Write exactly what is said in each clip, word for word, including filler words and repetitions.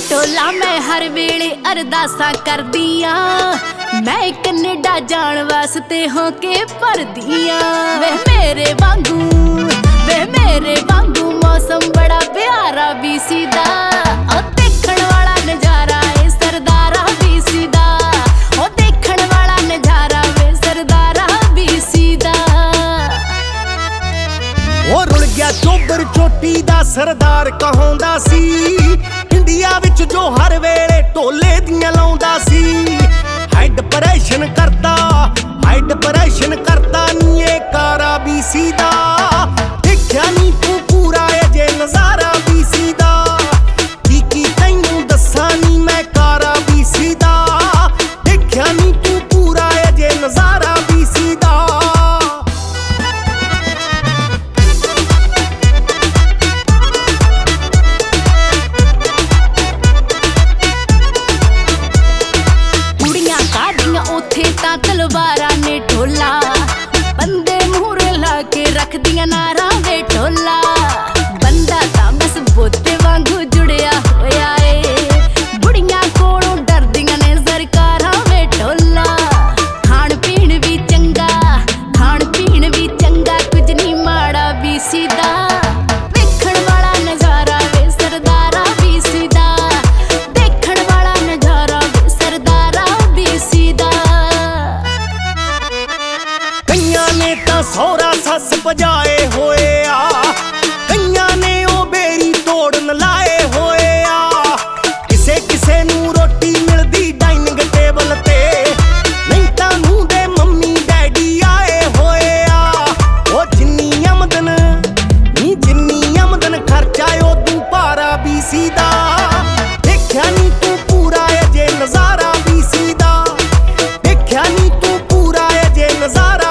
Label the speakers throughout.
Speaker 1: टोला मैं हर वेले अरदासा कर दिया, मैं कनेडा जान वास्ते होके भर दिया। वे मेरे वांगू वे मेरे वांगू मौसम बड़ा प्यारा बीसी दा, ओ देखण वाला नजारा ए सरदारा बीसी दा, ओ देखण वाला नजारा वे सरदारा बीसी दा।
Speaker 2: ओ रुल गया चोबर चोटी दा सरदार कहांदा सी, इंडिया विच जो हर वेले ढोले दियां लाउंदा सी। हाई डिप्रेशन करता हाई डिप्रेशन करता नी ए कारा बीसी दा, देखिया नी तू पूरा ए जे नजारा बीसी दा, की की तैनू दस्सां नी मैं कारा बीसी दा, देखिया नी तू पूरा ए जे नजारा बीसी दा।
Speaker 1: तलवारा ने ढोला बंदे मूहरे ला के रख दिया नारा वे ढोला, बंदा तां बस बोते वांगू जुड़िया होया ए, बुढ़ियां कोलों डरदियां ने सरकारां वे ढोला। खाण पीण भी चंगा खाण पीण भी चंगा कुछ नहीं माड़ा बीसी दा, देखण वाला नजारा वे सरदारा बीसी दा, देखण वाला नजारा वे सरदारा बीसी दा।
Speaker 2: ने तां सौरा सस भजाए होए आ, कईयां ने ओ बेरी तोड़न लाए होए आ, किसे किसे नू रोटी मिलदी डाइनिंग टेबल ते, नहीं तां नूं दे मम्मी डैडी आए होए आ। ओ जिन्नी आमदन नी जिन्नी आमदन खर्चा ओदू भारा बीसी दा, देखिया नी तू पूरा ए जे नजारा बीसी दा, देखिया नी तू पूरा ए जे नजारा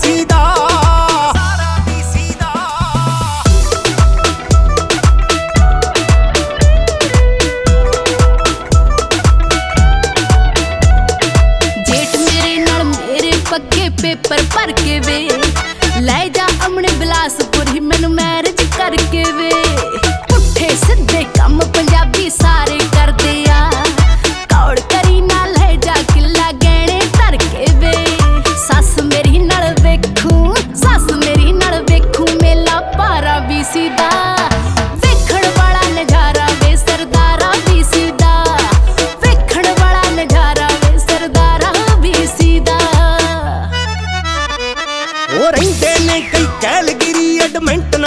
Speaker 1: पेपर भर के वे ले जा अमने बिलासपुर ही मैनू मैरिज करके वे। पुट्ठे सिद्धे कम पंजाबी सारे करदे आ, कौड़ करी ना ले जा किला गहने धर के वे। सस मेरी नाल वेखू सस मेरी नाल वेखू मेला भारा बीसी दा, वेखण वाला नजारा वे सरदारा बीसी दा, वेखण वाला नजारा वे सरदारा बीसी दा।
Speaker 2: रहिंदे ने कई कैलगिरी एडमिंटन